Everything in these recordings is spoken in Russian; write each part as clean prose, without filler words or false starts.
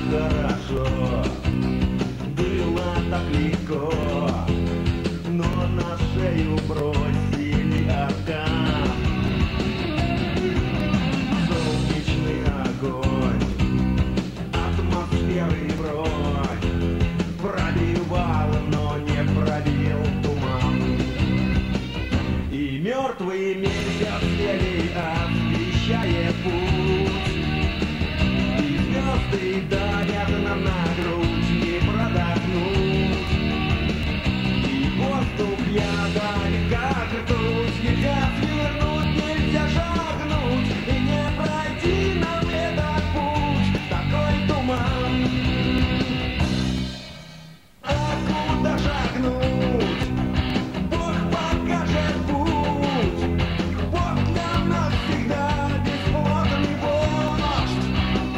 хорошо, было так легко, но на шею бросили откат. Солнечный огонь, атмосферы бронь пробивал, но не пробил туман. И мертвый месяц еле освещает путь, и звезды давят нам на грудь, не продохнуть. И воздух ядовит, как ртуть, нельзя свернуть, нельзя шагнуть, и не пройти нам этот путь, такой туман. А куда шагнуть? Бог покажет путь, Бог для нас всегда бесплодный вождь.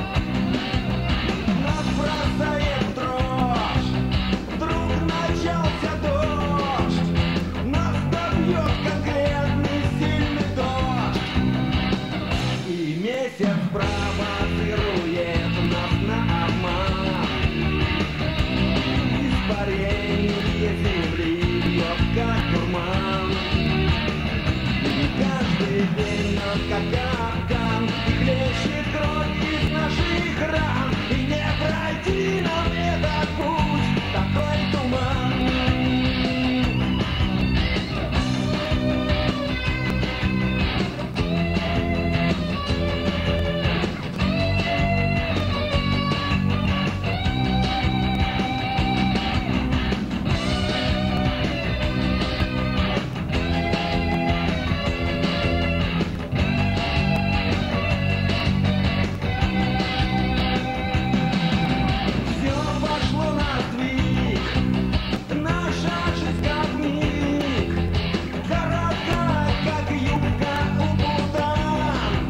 Нас бросает дрожь, вдруг начался дождь, нас добьет конкретный сильный дождь. И месяц провоцирует нас на обман. Испарение земли бьет как дурман, и каждый день нас как капкан, и хлещет кровь из наших ран, и не пройти нам этот путь, такой туман. Все пошло на сдвиг, наша жизнь как миг, короткая, как юбка у путан.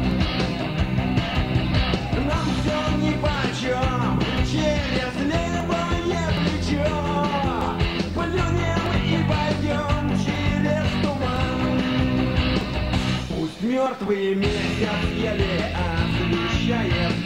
Нам все нипочем, через левое плечо плюнем и пойдем через туман. Пусть мертвый месяц еле освещает